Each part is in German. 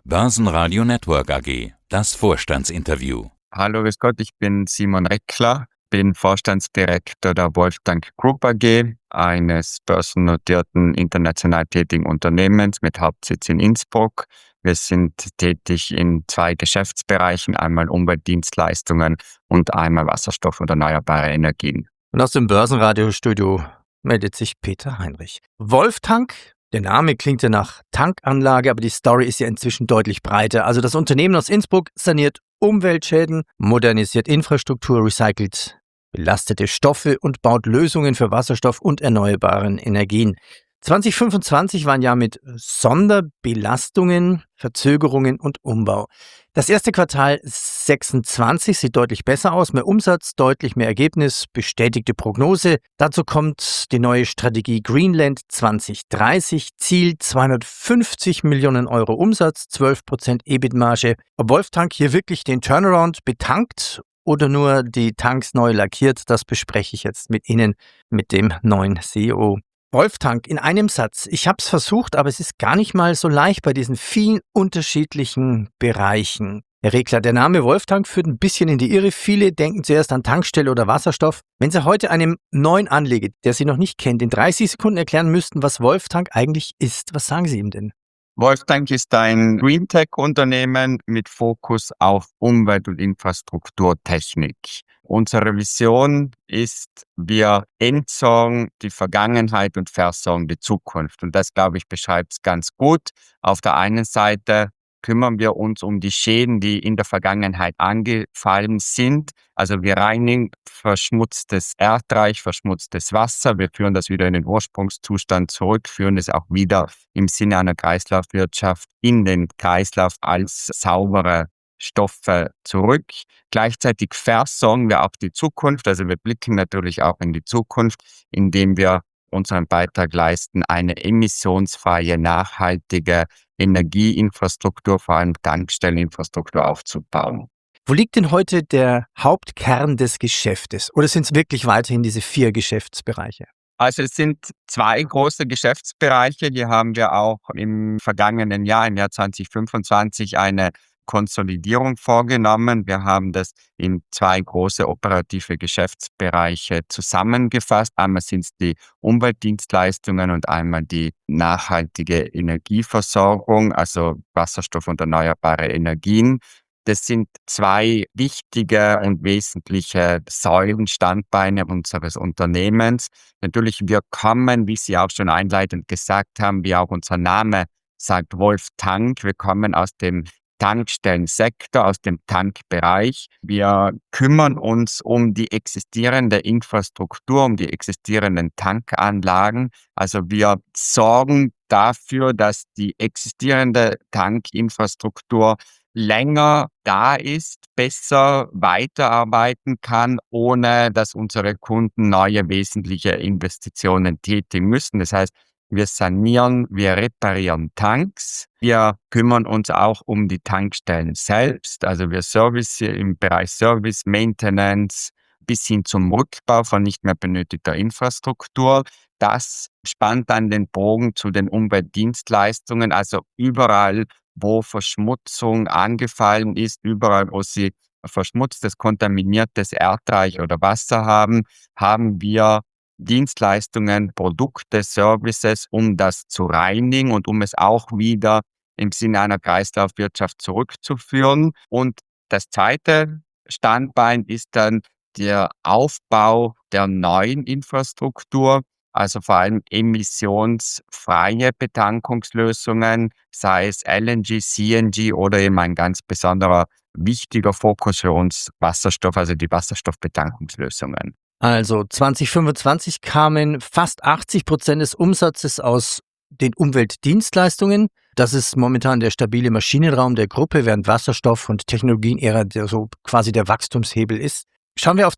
Börsenradio Network AG, das Vorstandsinterview. Hallo, grüß Gott, ich bin Simon Reckler, bin Vorstandsdirektor der Wolftank Group AG, eines börsennotierten international tätigen Unternehmens mit Hauptsitz in Innsbruck. Wir sind tätig in 2 Geschäftsbereichen, einmal Umweltdienstleistungen und einmal Wasserstoff und erneuerbare Energien. Und aus dem Börsenradiostudio meldet sich Peter Heinrich. Wolftank, der Name klingt ja nach Tankanlage, aber die Story ist ja inzwischen deutlich breiter. Also das Unternehmen aus Innsbruck saniert Umweltschäden, modernisiert Infrastruktur, recycelt belastete Stoffe und baut Lösungen für Wasserstoff und erneuerbaren Energien. 2025 war ein Jahr mit Sonderbelastungen, Verzögerungen und Umbau. Das erste Quartal 26 sieht deutlich besser aus, mehr Umsatz, deutlich mehr Ergebnis, bestätigte Prognose. Dazu kommt die neue Strategie Greenland 2030, Ziel 250 Millionen Euro Umsatz, 12% EBIT-Marge. Ob Wolftank hier wirklich den Turnaround betankt oder nur die Tanks neu lackiert, das bespreche ich jetzt mit Ihnen, mit dem neuen CEO. Wolftank, in einem Satz. Ich habe es versucht, aber es ist gar nicht mal so leicht bei diesen vielen unterschiedlichen Bereichen. Herr Reckler, der Name Wolftank führt ein bisschen in die Irre. Viele denken zuerst an Tankstelle oder Wasserstoff. Wenn Sie heute einem neuen Anleger, der Sie noch nicht kennt, in 30 Sekunden erklären müssten, was Wolftank eigentlich ist, was sagen Sie ihm denn? Wolftank ist ein Greentech-Unternehmen mit Fokus auf Umwelt- und Infrastrukturtechnik. Unsere Vision ist, wir entsorgen die Vergangenheit und versorgen die Zukunft. Und das, glaube ich, beschreibt es ganz gut. Auf der einen Seite kümmern wir uns um die Schäden, die in der Vergangenheit angefallen sind. Also wir reinigen verschmutztes Erdreich, verschmutztes Wasser. Wir führen das wieder in den Ursprungszustand zurück, führen es auch wieder im Sinne einer Kreislaufwirtschaft in den Kreislauf als saubere Stoffe zurück. Gleichzeitig versorgen wir auch die Zukunft. Also wir blicken natürlich auch in die Zukunft, indem wir unseren Beitrag leisten, eine emissionsfreie, nachhaltige Energieinfrastruktur, vor allem Tankstelleninfrastruktur aufzubauen. Wo liegt denn heute der Hauptkern des Geschäftes? Oder sind es wirklich weiterhin diese 4 Geschäftsbereiche? Also es sind 2 große Geschäftsbereiche, die haben wir auch im vergangenen Jahr, im Jahr 2025, eine Konsolidierung vorgenommen. Wir haben das in 2 große operative Geschäftsbereiche zusammengefasst. Einmal sind es die Umweltdienstleistungen und einmal die nachhaltige Energieversorgung, also Wasserstoff und erneuerbare Energien. Das sind 2 wichtige und wesentliche Säulen, Standbeine unseres Unternehmens. Natürlich, wir kommen, wie Sie auch schon einleitend gesagt haben, wie auch unser Name sagt, Wolftank. Wir kommen aus dem Tankstellensektor, aus dem Tankbereich. Wir kümmern uns um die existierende Infrastruktur, um die existierenden Tankanlagen. Also wir sorgen dafür, dass die existierende Tankinfrastruktur länger da ist, besser weiterarbeiten kann, ohne dass unsere Kunden neue wesentliche Investitionen tätigen müssen. Das heißt, wir sanieren, wir reparieren Tanks. Wir kümmern uns auch um die Tankstellen selbst. Also wir servicen im Bereich Service, Maintenance bis hin zum Rückbau von nicht mehr benötigter Infrastruktur. Das spannt dann den Bogen zu den Umweltdienstleistungen, also überall, wo Verschmutzung angefallen ist, überall, wo Sie verschmutztes, kontaminiertes Erdreich oder Wasser haben, haben wir Dienstleistungen, Produkte, Services, um das zu reinigen und um es auch wieder im Sinne einer Kreislaufwirtschaft zurückzuführen. Und das zweite Standbein ist dann der Aufbau der neuen Infrastruktur, also vor allem emissionsfreie Betankungslösungen, sei es LNG, CNG oder eben ein ganz besonderer wichtiger Fokus für uns Wasserstoff, also die Wasserstoffbetankungslösungen. Also 2025 kamen fast 80% des Umsatzes aus den Umweltdienstleistungen. Das ist momentan der stabile Maschinenraum der Gruppe, während Wasserstoff und Technologien eher so quasi der Wachstumshebel ist. Schauen wir auf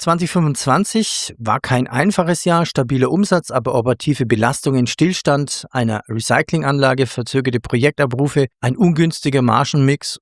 2025, war kein einfaches Jahr, stabiler Umsatz, aber operative Belastungen, Stillstand einer Recyclinganlage, verzögerte Projektabrufe, ein ungünstiger Margenmix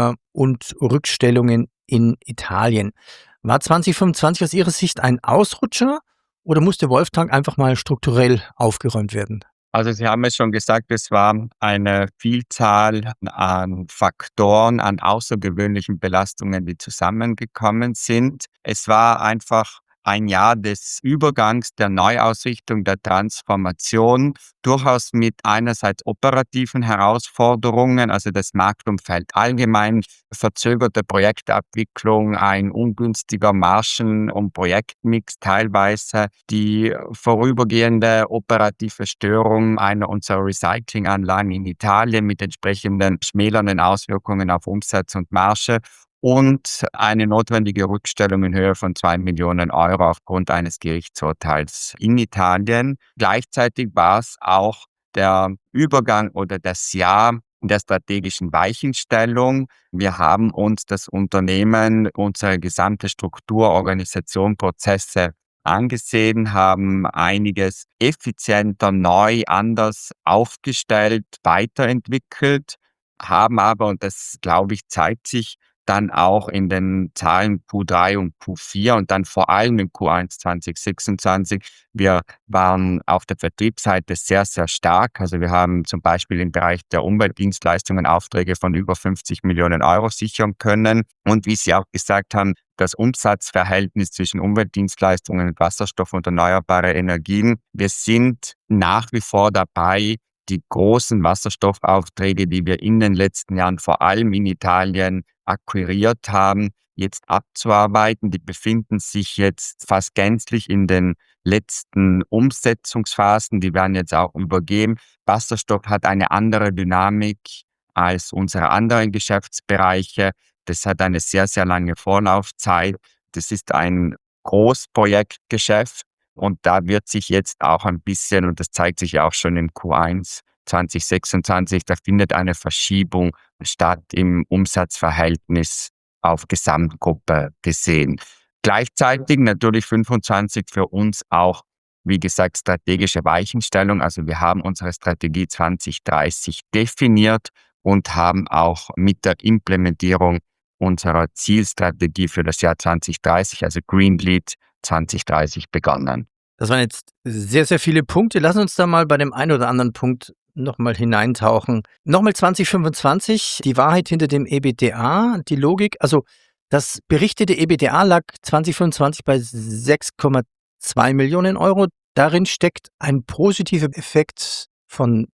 und Rückstellungen in Italien. War 2025 aus Ihrer Sicht ein Ausrutscher oder musste Wolftank einfach mal strukturell aufgeräumt werden? Also Sie haben es schon gesagt, es war eine Vielzahl an Faktoren, an außergewöhnlichen Belastungen, die zusammengekommen sind. Es war einfach ein Jahr des Übergangs, der Neuausrichtung, der Transformation, durchaus mit einerseits operativen Herausforderungen, also das Marktumfeld allgemein, verzögerte Projektabwicklung, ein ungünstiger Margen- und Projektmix teilweise, die vorübergehende operative Störung einer unserer Recyclinganlagen in Italien mit entsprechenden schmälernden Auswirkungen auf Umsatz und Marge und eine notwendige Rückstellung in Höhe von 2 Millionen Euro aufgrund eines Gerichtsurteils in Italien. Gleichzeitig war es auch der Übergang oder das Jahr der strategischen Weichenstellung. Wir haben uns das Unternehmen, unsere gesamte Struktur, Organisation, Prozesse angesehen, haben einiges effizienter, neu, anders aufgestellt, weiterentwickelt, haben aber, und das glaube ich, zeigt sich dann auch in den Zahlen Q3 und Q4 und dann vor allem im Q1 2026. Wir waren auf der Vertriebsseite sehr, sehr stark. Also wir haben zum Beispiel im Bereich der Umweltdienstleistungen Aufträge von über 50 Millionen Euro sichern können. Und wie Sie auch gesagt haben, das Umsatzverhältnis zwischen Umweltdienstleistungen und Wasserstoff und erneuerbare Energien. Wir sind nach wie vor dabei, die großen Wasserstoffaufträge, die wir in den letzten Jahren vor allem in Italien akquiriert haben, jetzt abzuarbeiten. Die befinden sich jetzt fast gänzlich in den letzten Umsetzungsphasen. Die werden jetzt auch übergeben. Wasserstoff hat eine andere Dynamik als unsere anderen Geschäftsbereiche. Das hat eine sehr, sehr lange Vorlaufzeit. Das ist ein Großprojektgeschäft und da wird sich jetzt auch ein bisschen, und das zeigt sich ja auch schon im Q1 2026, da findet eine Verschiebung statt im Umsatzverhältnis auf Gesamtgruppe gesehen. Gleichzeitig natürlich 25 für uns auch, wie gesagt, strategische Weichenstellung. Also wir haben unsere Strategie 2030 definiert und haben auch mit der Implementierung unserer Zielstrategie für das Jahr 2030, also Green Lead 2030, begonnen. Das waren jetzt sehr, sehr viele Punkte. Lass uns da mal bei dem einen oder anderen Punkt nochmal hineintauchen. Nochmal 2025, die Wahrheit hinter dem EBITDA, die Logik. Also das berichtete EBITDA lag 2025 bei 6,2 Millionen Euro. Darin steckt ein positiver Effekt von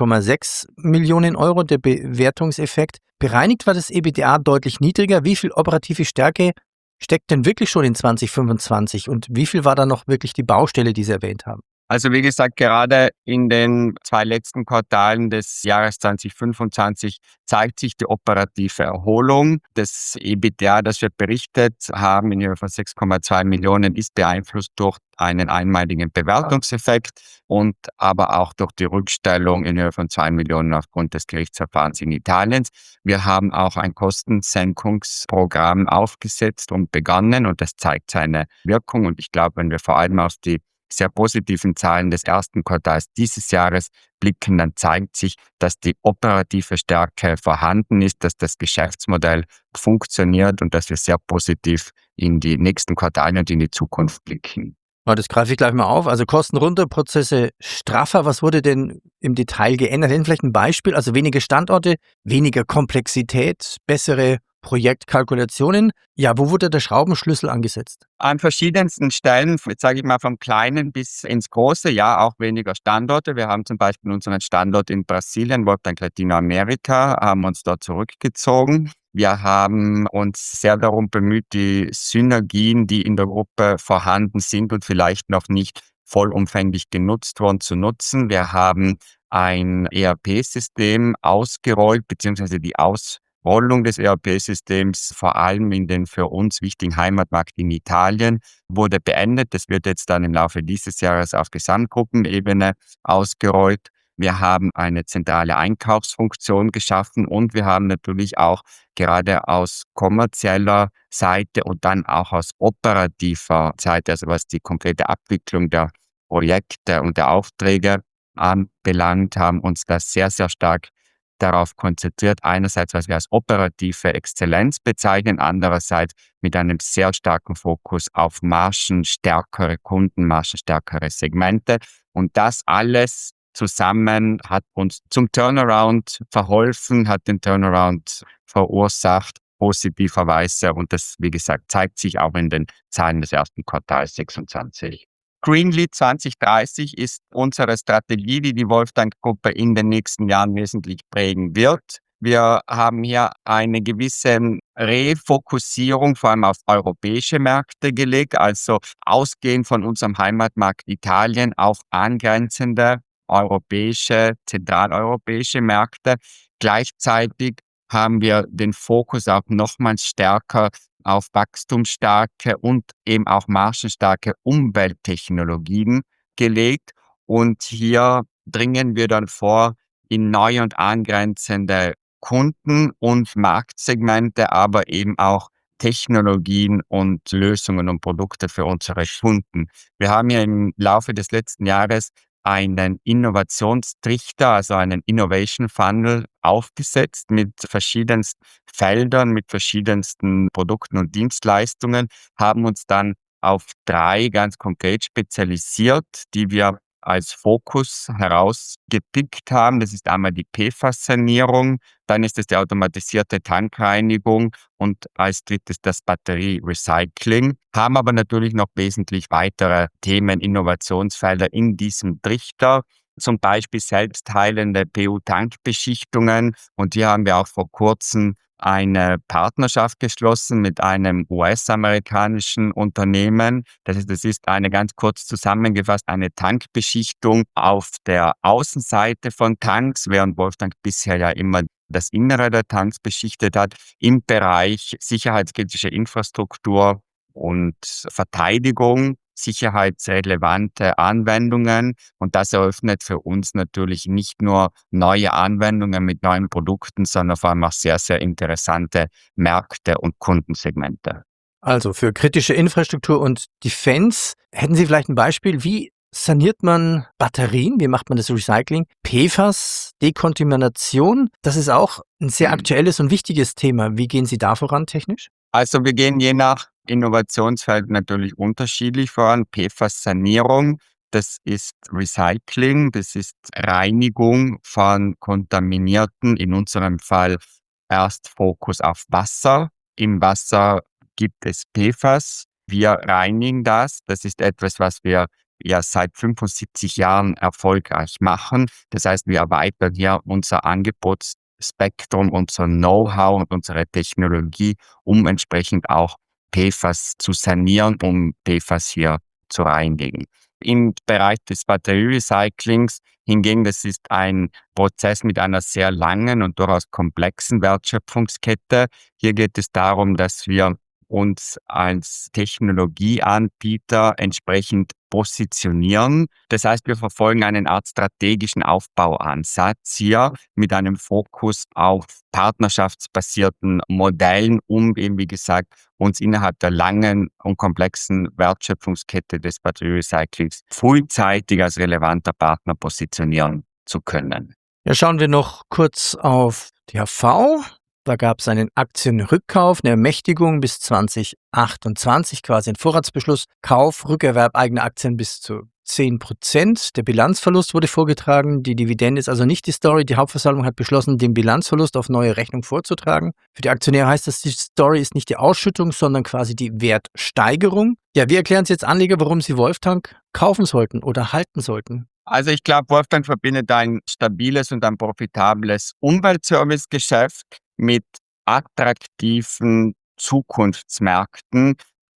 3,6 Millionen Euro, der Bewertungseffekt. Bereinigt war das EBITDA deutlich niedriger. Wie viel operative Stärke steckt denn wirklich schon in 2025 und wie viel war da noch wirklich die Baustelle, die Sie erwähnt haben? Also wie gesagt, gerade in den 2 letzten Quartalen des Jahres 2025 zeigt sich die operative Erholung. Das EBITDA, das wir berichtet haben, in Höhe von 6,2 Millionen, ist beeinflusst durch einen einmaligen Bewertungseffekt und aber auch durch die Rückstellung in Höhe von 2 Millionen aufgrund des Gerichtsverfahrens in Italien. Wir haben auch ein Kostensenkungsprogramm aufgesetzt und begonnen und das zeigt seine Wirkung. Und ich glaube, wenn wir vor allem auf die sehr positiven Zahlen des ersten Quartals dieses Jahres blicken, dann zeigt sich, dass die operative Stärke vorhanden ist, dass das Geschäftsmodell funktioniert und dass wir sehr positiv in die nächsten Quartale und in die Zukunft blicken. Das greife ich gleich mal auf. Also Kosten runter, Prozesse straffer. Was wurde denn im Detail geändert? Hätten vielleicht ein Beispiel? Also weniger Standorte, weniger Komplexität, bessere Projektkalkulationen. Ja, wo wurde der Schraubenschlüssel angesetzt? An verschiedensten Stellen, jetzt sage ich mal vom Kleinen bis ins Große, ja, auch weniger Standorte. Wir haben zum Beispiel unseren Standort in Brasilien, Voltank Latinoamerika, haben uns dort zurückgezogen. Wir haben uns sehr darum bemüht, die Synergien, die in der Gruppe vorhanden sind und vielleicht noch nicht vollumfänglich genutzt wurden, zu nutzen. Wir haben ein ERP-System ausgerollt, beziehungsweise die Ausrollung des ERP-Systems, vor allem in den für uns wichtigen Heimatmarkt in Italien, wurde beendet. Das wird jetzt dann im Laufe dieses Jahres auf Gesamtgruppenebene ausgerollt. Wir haben eine zentrale Einkaufsfunktion geschaffen und wir haben natürlich auch gerade aus kommerzieller Seite und dann auch aus operativer Seite, also was die komplette Abwicklung der Projekte und der Aufträge anbelangt, haben uns das sehr, sehr stark darauf konzentriert. Einerseits, was wir als operative Exzellenz bezeichnen, andererseits mit einem sehr starken Fokus auf margenstärkere Kunden, margenstärkere Segmente. Und das alles zusammen hat uns zum Turnaround verholfen, hat den Turnaround verursacht, positiverweise. Und das, wie gesagt, zeigt sich auch in den Zahlen des ersten Quartals 26. Greenlead 2030 ist unsere Strategie, die die Wolftank-Gruppe in den nächsten Jahren wesentlich prägen wird. Wir haben hier eine gewisse Refokussierung vor allem auf europäische Märkte gelegt, also ausgehend von unserem Heimatmarkt Italien auf angrenzende europäische, zentraleuropäische Märkte. Gleichzeitig haben wir den Fokus auch nochmals stärker auf wachstumsstarke und eben auch margenstarke Umwelttechnologien gelegt. Und hier dringen wir dann vor in neue und angrenzende Kunden- und Marktsegmente, aber eben auch Technologien und Lösungen und Produkte für unsere Kunden. Wir haben ja im Laufe des letzten Jahres einen Innovationstrichter, also einen Innovation Funnel aufgesetzt mit verschiedensten Feldern, mit verschiedensten Produkten und Dienstleistungen, haben uns dann auf 3 ganz konkret spezialisiert, die wir als Fokus herausgepickt haben. Das ist einmal die PFAS-Sanierung, dann ist es die automatisierte Tankreinigung und als drittes das Batterie-Recycling, haben aber natürlich noch wesentlich weitere Themen, Innovationsfelder in diesem Trichter, zum Beispiel selbstheilende PU-Tankbeschichtungen. Und hier haben wir auch vor kurzem eine Partnerschaft geschlossen mit einem US-amerikanischen Unternehmen. Das ist eine ganz kurz zusammengefasst eine Tankbeschichtung auf der Außenseite von Tanks, während Wolftank bisher ja immer das Innere der Tanks beschichtet hat, im Bereich sicherheitskritische Infrastruktur und Verteidigung, sicherheitsrelevante Anwendungen. Und das eröffnet für uns natürlich nicht nur neue Anwendungen mit neuen Produkten, sondern vor allem auch sehr, sehr interessante Märkte und Kundensegmente. Also für kritische Infrastruktur und Defense, hätten Sie vielleicht ein Beispiel, wie saniert man Batterien? Wie macht man das Recycling? PFAS, Dekontamination, das ist auch ein sehr aktuelles und wichtiges Thema. Wie gehen Sie da voran technisch? Also wir gehen je nach Innovationsfeld natürlich unterschiedlich voran. PFAS-Sanierung, das ist Recycling, das ist Reinigung von kontaminierten, in unserem Fall erst Fokus auf Wasser. Im Wasser gibt es PFAS. Wir reinigen das. Das ist etwas, was wir ja seit 75 Jahren erfolgreich machen. Das heißt, wir erweitern hier unser Angebotsspektrum, unser Know-how und unsere Technologie, um entsprechend auch PFAS zu sanieren, um PFAS hier zu reinigen. Im Bereich des Batterierecyclings hingegen, das ist ein Prozess mit einer sehr langen und durchaus komplexen Wertschöpfungskette. Hier geht es darum, dass wir uns als Technologieanbieter entsprechend positionieren. Das heißt, wir verfolgen eine Art strategischen Aufbauansatz hier mit einem Fokus auf partnerschaftsbasierten Modellen, um eben, wie gesagt, uns innerhalb der langen und komplexen Wertschöpfungskette des Batterierecyclings frühzeitig als relevanter Partner positionieren zu können. Ja, schauen wir noch kurz auf die HV. Da gab es einen Aktienrückkauf, eine Ermächtigung bis 2028, quasi ein Vorratsbeschluss. Kauf, Rückerwerb eigener Aktien bis zu 10%. Der Bilanzverlust wurde vorgetragen. Die Dividende ist also nicht die Story. Die Hauptversammlung hat beschlossen, den Bilanzverlust auf neue Rechnung vorzutragen. Für die Aktionäre heißt das, die Story ist nicht die Ausschüttung, sondern quasi die Wertsteigerung. Ja, wie erklären Sie jetzt Anleger, warum sie Wolftank kaufen sollten oder halten sollten? Also ich glaube, Wolftank verbindet ein stabiles und ein profitables Umweltservicegeschäft mit attraktiven Zukunftsmärkten,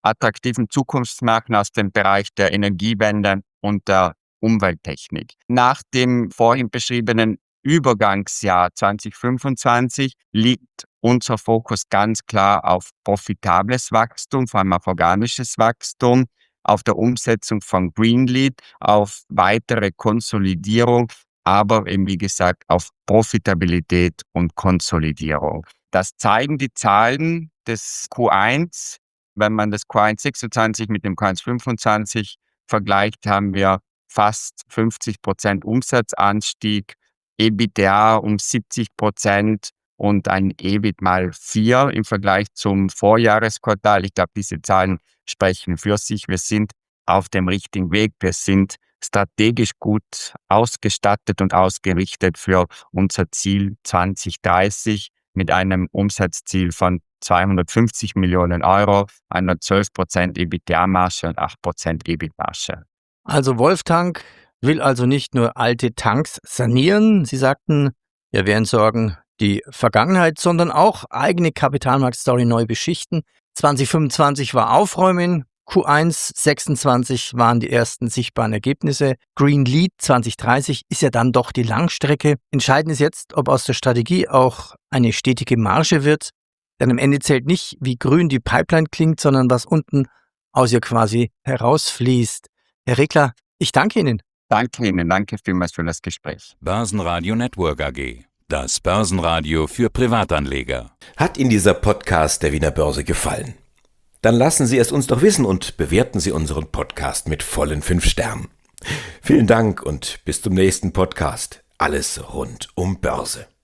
aus dem Bereich der Energiewende und der Umwelttechnik. Nach dem vorhin beschriebenen Übergangsjahr 2025 liegt unser Fokus ganz klar auf profitables Wachstum, vor allem auf organisches Wachstum, auf der Umsetzung von Greenlead, auf weitere Konsolidierung, aber eben wie gesagt auf Profitabilität und Konsolidierung. Das zeigen die Zahlen des Q1. Wenn man das Q1 26 mit dem Q1 25 vergleicht, haben wir fast 50% Umsatzanstieg, EBITDA um 70% und ein EBIT mal 4 im Vergleich zum Vorjahresquartal. Ich glaube, diese Zahlen sprechen für sich. Wir sind auf dem richtigen Weg. Wir sind strategisch gut ausgestattet und ausgerichtet für unser Ziel 2030 mit einem Umsatzziel von 250 Millionen Euro, einer 12% EBITDA-Marge und 8% EBIT-Marge. Also Wolftank will also nicht nur alte Tanks sanieren. Sie sagten, wir werden sorgen die Vergangenheit, sondern auch eigene Kapitalmarktstory neu beschichten. 2025 war Aufräumen, Q1 26 waren die ersten sichtbaren Ergebnisse. Green Lead 2030 ist ja dann doch die Langstrecke. Entscheidend ist jetzt, ob aus der Strategie auch eine stetige Marge wird. Denn am Ende zählt nicht, wie grün die Pipeline klingt, sondern was unten aus ihr quasi herausfließt. Herr Regler, ich danke Ihnen. Danke Ihnen, danke vielmals für das Gespräch. Börsenradio Network AG. Das Börsenradio für Privatanleger. Hat Ihnen dieser Podcast der Wiener Börse gefallen? Dann lassen Sie es uns doch wissen und bewerten Sie unseren Podcast mit vollen 5 Sternen. Vielen Dank und bis zum nächsten Podcast. Alles rund um Börse.